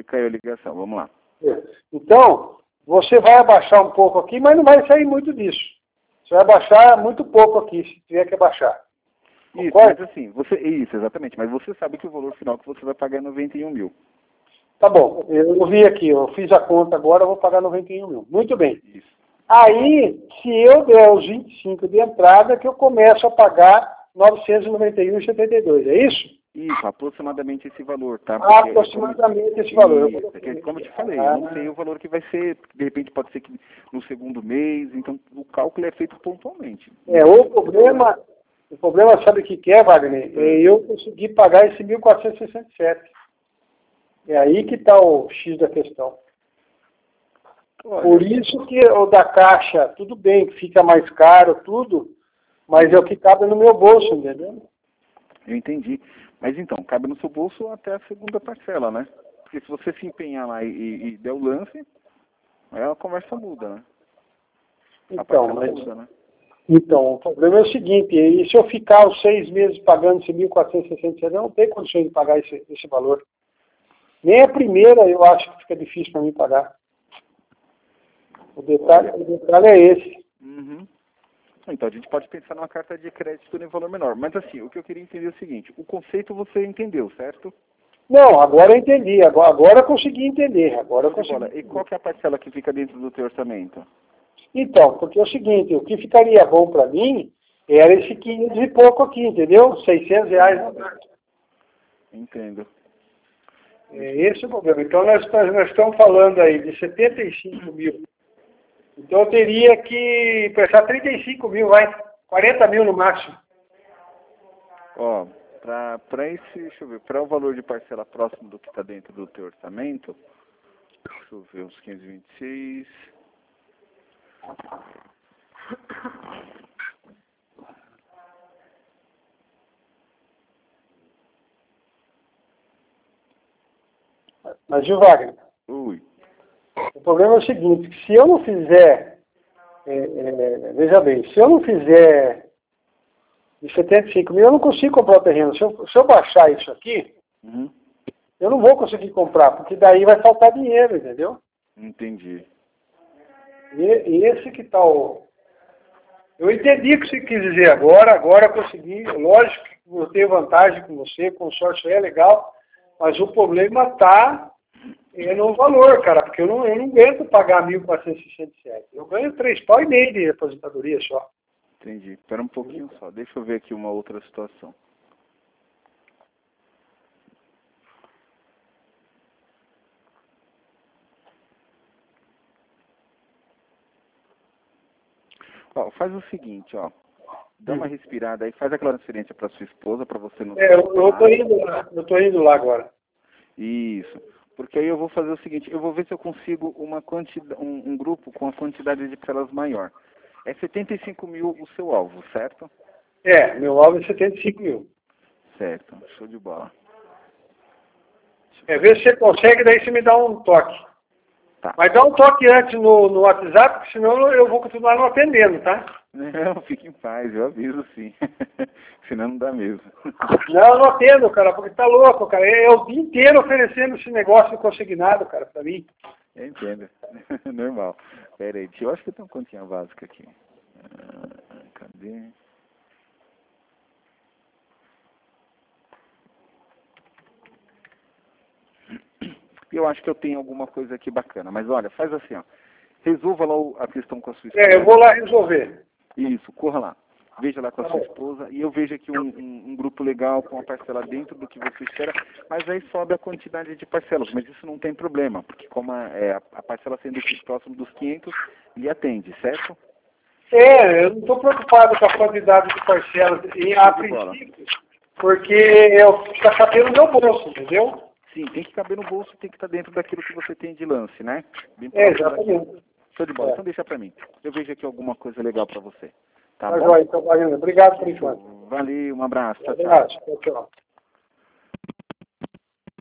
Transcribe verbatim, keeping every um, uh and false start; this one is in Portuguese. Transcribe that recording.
caiu a ligação, vamos lá. Então, você vai abaixar um pouco aqui, mas não vai sair muito disso. Você vai abaixar muito pouco aqui, se tiver que abaixar. Isso, Concorda? mas assim, você, isso, exatamente, mas você sabe que o valor final que você vai pagar é noventa e um mil. Tá bom, eu vi aqui, eu fiz a conta agora, eu vou pagar noventa e um mil. Muito bem. Isso. Aí, se eu der os vinte e cinco de entrada, que eu começo a pagar novecentos e noventa e um vírgula setenta e dois, é isso? Isso, aproximadamente esse valor, tá? Porque aproximadamente como... esse valor. Isso, porque, como eu te falei, ah. eu não sei o valor que vai ser, de repente pode ser que no segundo mês, então o cálculo é feito pontualmente. É, o problema, o problema sabe o que, que é, Wagner? É eu conseguir pagar esse mil quatrocentos e sessenta e sete. É aí que está o X da questão. Olha, por isso que o da Caixa, tudo bem, fica mais caro, tudo, mas é o que cabe no meu bolso, entendeu? Eu entendi. Mas então, cabe no seu bolso até a segunda parcela, né? Porque se você se empenhar lá e, e, e der o lance, aí a conversa muda, né? A então, parcela mas, muda, né? Então, o problema é o seguinte, e se eu ficar os seis meses pagando esse mil quatrocentos e sessenta e sete, eu não tenho condições de pagar esse, esse valor. Nem a primeira eu acho que fica difícil para mim pagar. O detalhe, o detalhe é esse. Uhum. Então, a gente pode pensar numa carta de crédito em valor menor. Mas assim, o que eu queria entender é o seguinte, o conceito você entendeu, certo? Não, agora eu entendi. Agora, agora eu consegui entender. Agora eu consegui entender. E qual que é a parcela que fica dentro do teu orçamento? Então, porque é o seguinte, o que ficaria bom para mim era esse quinhentos e pouco aqui, entendeu? seiscentos reais no mês. Entendo. É esse o problema. Então, nós, nós estamos falando aí de setenta e cinco mil. Então, eu teria que prestar trinta e cinco mil, vai. quarenta mil no máximo. Ó, para para esse, deixa eu ver, para o valor de parcela próximo do que está dentro do teu orçamento, deixa eu ver, uns quinhentos e vinte e seis. Mas, Gil Wagner, Ui. o problema é o seguinte, que se eu não fizer, é, é, veja bem, se eu não fizer de setenta e cinco mil, eu não consigo comprar o terreno. Se eu, se eu baixar isso aqui, Uhum. eu não vou conseguir comprar, porque daí vai faltar dinheiro, entendeu? Entendi. E, e esse que está o... Eu entendi o que você quis dizer agora, agora eu consegui, lógico que eu tenho vantagem com você, o consórcio é legal, mas o problema está é no valor, cara, porque eu não, eu não aguento pagar mil quatrocentos e sessenta e sete. Eu ganho três pau e meio de aposentadoria só. Entendi. Espera um pouquinho só, deixa eu ver aqui uma outra situação. Ó, faz o seguinte, ó. Dá uma respirada aí, faz aquela transferência para sua esposa, para você não... É, eu, eu tô indo lá, eu tô indo lá agora. Isso. Porque aí eu vou fazer o seguinte, eu vou ver se eu consigo uma quantidade, um, um grupo com a quantidade de parcelas maior. É setenta e cinco mil o seu alvo, certo? É, meu alvo é setenta e cinco mil. Certo, show de bola. É, vê se você consegue, daí você me dá um toque. Tá. Mas dá um toque antes no, no WhatsApp, porque senão eu vou continuar não atendendo, tá? Não, fique em paz, eu aviso sim. Senão não dá mesmo. Não, eu não atendo, cara, porque tá louco, cara. É o dia inteiro oferecendo esse negócio consignado, cara, pra mim. Eu entendo. Normal. Pera aí, eu acho que tem uma continha básica aqui. Ah, cadê? Eu acho que eu tenho alguma coisa aqui bacana. Mas olha, faz assim, ó. Resolva lá a questão com a sua esposa. É, eu vou lá resolver. Isso, corra lá. Veja lá com a sua esposa. E eu vejo aqui um, um, um grupo legal com a parcela dentro do que você espera. Mas aí sobe a quantidade de parcelas. Mas isso não tem problema. Porque como a, é, a parcela sendo próximo dos quinhentos, ele atende, certo? É, eu não estou preocupado com a quantidade de parcelas em a princípio, porque está cabendo no meu bolso, entendeu? Sim, tem que caber no bolso, tem que estar dentro daquilo que você tem de lance, né? Bem é, exatamente. Show de bola. É. Então deixa pra mim. Eu vejo aqui alguma coisa legal pra você. Tá Tá bom? joia, então, Mariana. Obrigado por enquanto. Valeu, um abraço. Tchau, tchau. Obrigado. Tchau, tchau.